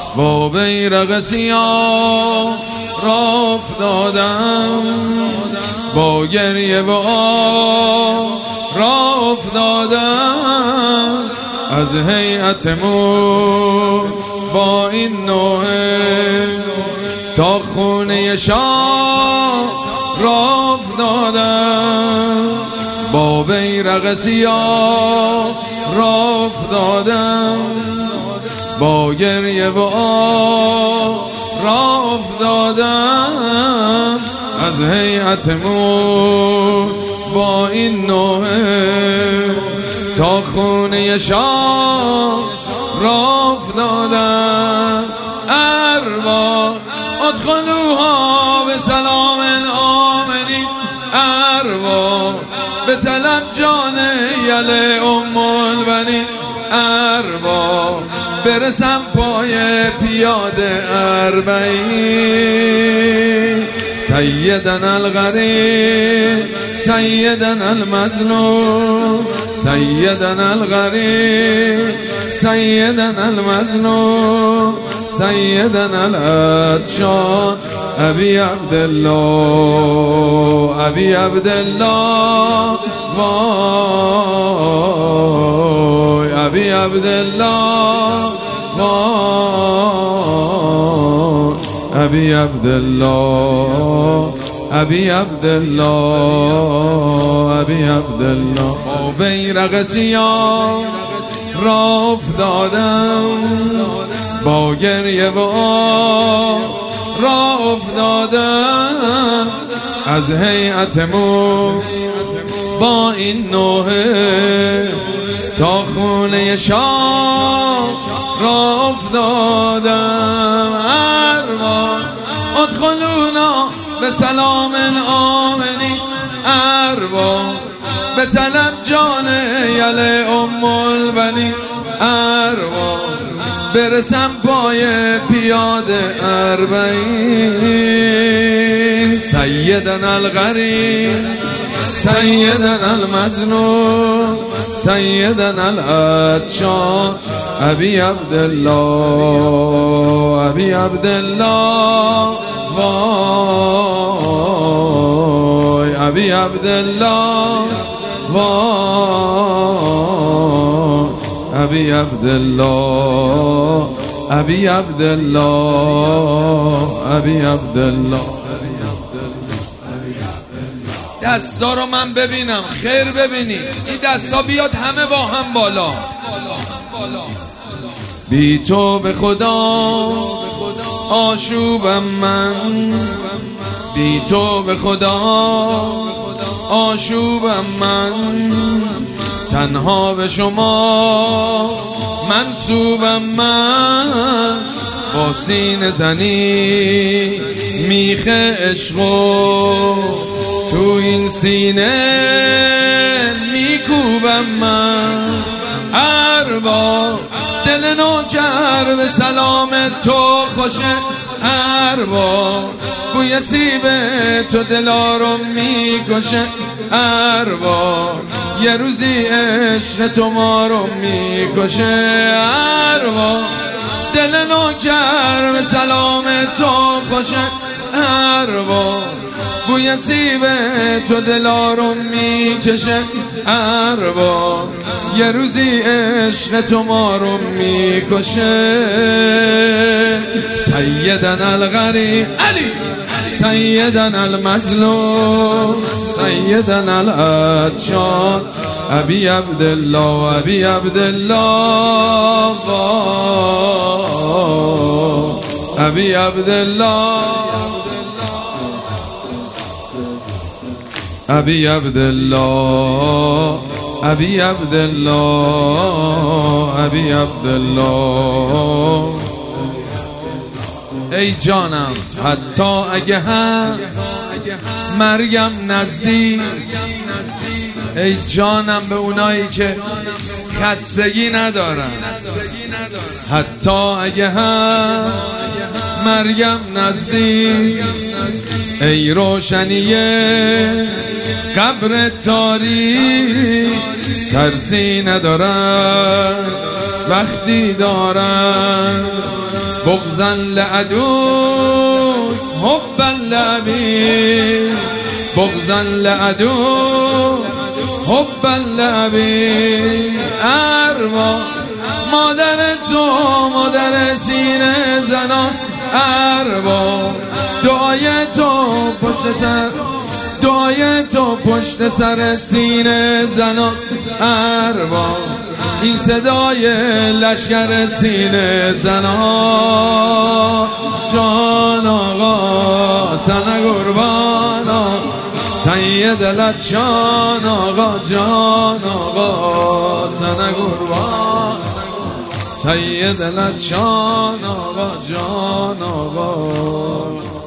با بیرق سیاه راه افتادم، با گریه و آه راه افتادم، از هیئت مور با این نوحه تا خونه شاه راه افتادم، با بیرق سیاه راه افتادم، با گریه و آه راه افتادم، از هیئت مور با این نوحه تا خونه شاه راه افتادم. ارواح ادخلوها به سلام آمنین، ارواح به طلب جان یل ام البنین، ارواح برسم پای پیاده اربعین. سیدنا الغریب سیدنا المظلوم، سیدنا الغریب سیدنا المظلوم، سیدنا العطشان ابی عبدالله، ابی عبدالله، وای ابی عبدالله، وای ابی عبدالله، ابی عبدالله، ابی عبدالله. با بیرق سیاه راه افتادم، با گریه و آه راه افتادم، از هیئت مور با این نوحه تا خونه شاه راه افتادم. ارواح ادخلونا به سلام آمنین، ارواح به طلب جان یل ام البنین، ارواح برسم پای پیاده اربعین. سیدنا الغریب سیدنا المظلوم، سیدنا العطشان ابی عبدالله، ابی عبدالله، وای ابی عبدالله، وای ابی عبدالله، ابی عبدالله، ابی عبدالله. دستا رو من ببینم، خیر ببینی، این دستا بیاد همه با هم بالا. بی تو به خدا آشوبم من، بی تو به خدا آشوبم من، تنها به شما منسوبم من، با سینه زنی میخ عشقو تو این سینه میکوبم من. ارواح دل نوکر به سلام تو خوشه، ارواح بوی سیب تو دلا رو میکشه، ارواح یه روزی عشق تو ما رو میکشه، ارواح دل نوکر به سلام تو خوشه، ارواح بوی سیب تو دلا رو میکشه، ارواح یه روزی عشق تو ما رو میکشه. سیدنا الغریب علی، سیدنا المظلوم، سیدنا العطشان ابی عبدالله، ابی عبدالله، ابی عبدالله، ابی عبدالله، ابی عبدالله، ابی عبدالله. ای جانم حتی اگه هم مرگم نزدیک، ای جانم به اونایی که خستگی ندارن، حتی اگه هم مرگم نزدیک، ای روشنیه قبر تاریک، ترسی ندارم وقتی دارن بغضا لعدو حبا لعبی بغضا لعدو حبا لعبی اروا مادر تو مادر سینه زناست اروا دعای تو پشت سر دعای تو پشت سر سینه زناست اروا این صدای لشکر سینه زنا جان آقا سنه قربانا سید لچان آقا جان آقا سنه قربان سید لچان آقا جان آقا